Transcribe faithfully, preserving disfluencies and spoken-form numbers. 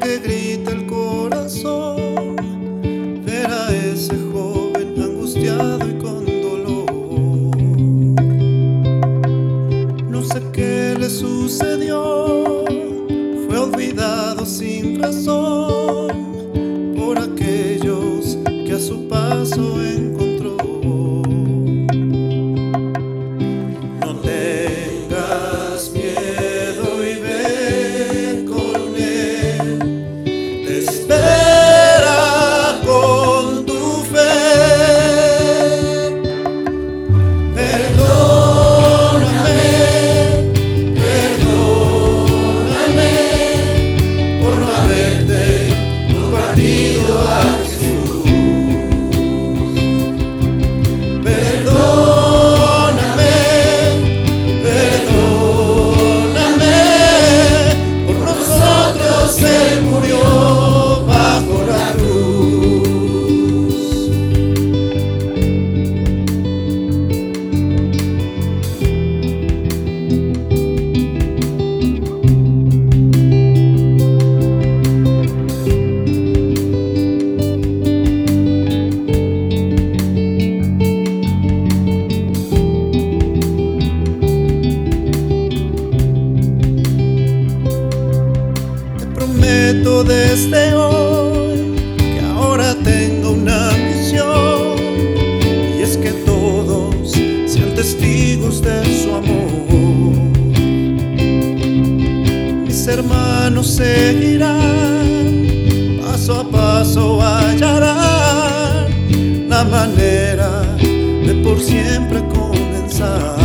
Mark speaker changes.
Speaker 1: que grita el corazón ver a ese joven angustiado y con dolor. No sé qué le sucedió, fue olvidado sin razón por aquellos que a su paso encontró. No tengas miedo y ve con él, te espera con tu fe. Perdóname, perdóname por no haberte compartido a Jesús. Perdóname, perdóname, por nosotros Él murió bajo la cruz. Prometo desde hoy que ahora tengo una misión, y es que todos sean testigos de su amor. Mis hermanos seguirán, paso a paso hallarán la manera de por siempre comenzar.